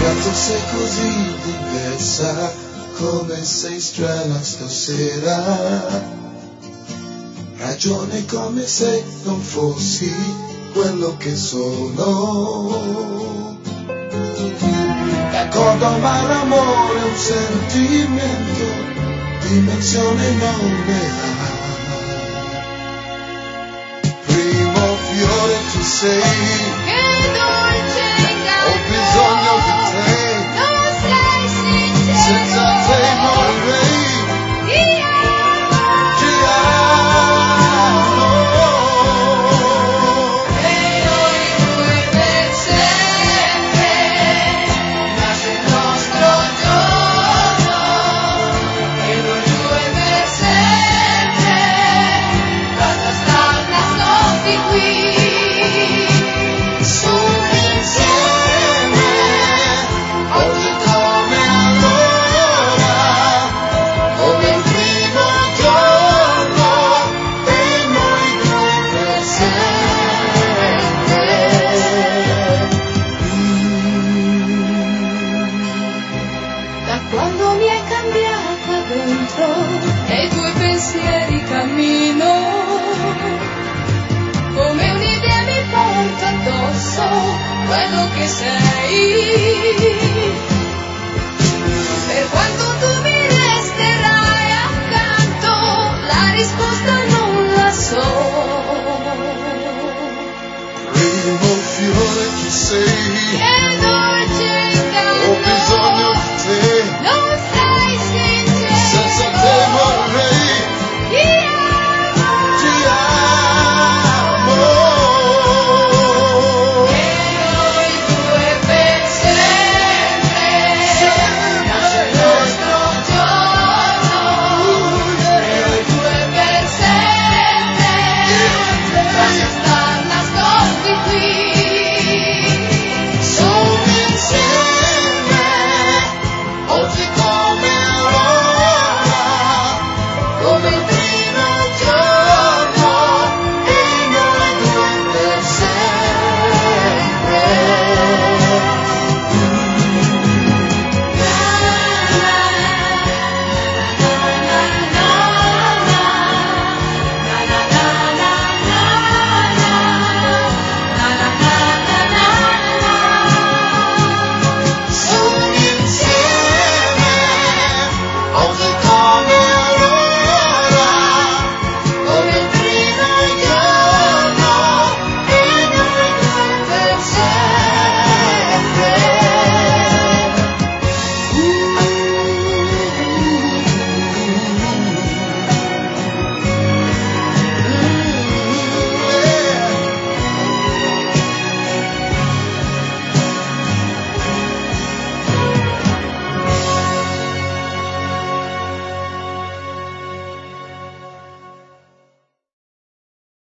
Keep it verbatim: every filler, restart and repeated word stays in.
tu sei così diversa, come sei strana stasera. Ragioni come se non fossi quello che sono. D'accordo, ma l'amore è un sentimento, dimensione non ne ha. Primo fiore tu sei, che dolce inganno, ho bisogno di te, non sei sincero, senza te morirei. ti amo, Ti amo. e noi due per sempre, nasce il nostro giorno, e noi due per sempre, basta star nascosti qui. Solo insieme, oggi come allora, come il primo giorno, e noi due per sempre. Da quando mi è cambiata dentro, nei tuoi pensieri cammino, come un'idea mi porta addosso quello che sei.